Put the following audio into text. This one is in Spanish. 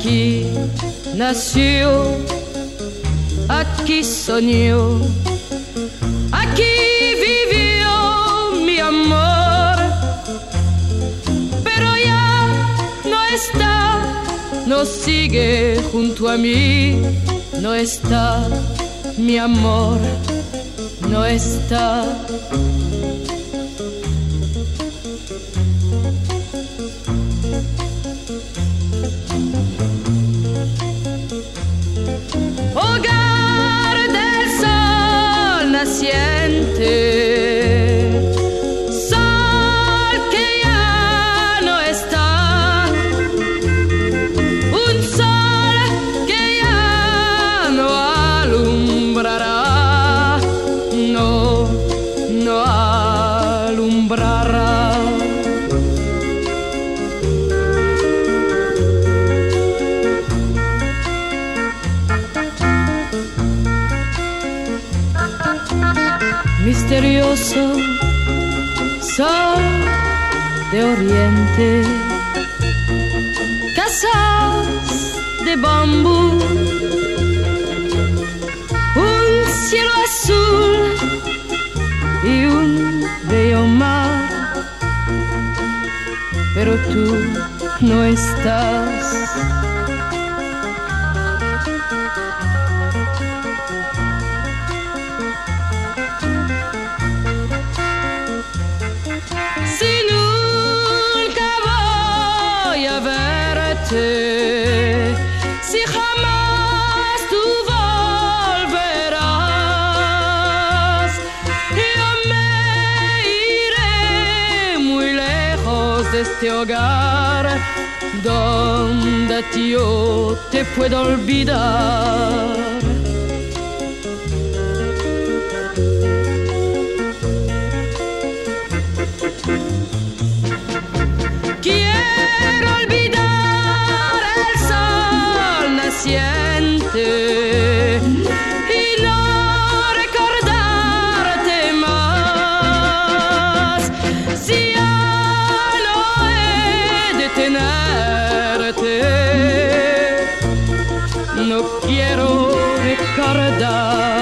Aquí nació, aquí soñó, aquí vivió mi amor, pero ya no está, no sigue junto a mí, no está mi amor, no está. Hogar del sol naciente, sol que ya no está, un sol que ya no alumbrará, no, no alumbrará. Misterioso sol de oriente, casas de bambú, un cielo azul y un bello mar, pero tú no estás. Si nunca voy a verte, si jamás tú volverás, yo me iré muy lejos de este hogar, donde yo te puedo olvidar. Quiero olvidar el sol naciente y no recordarte más. Si ya no he de tenerte, no quiero recordar.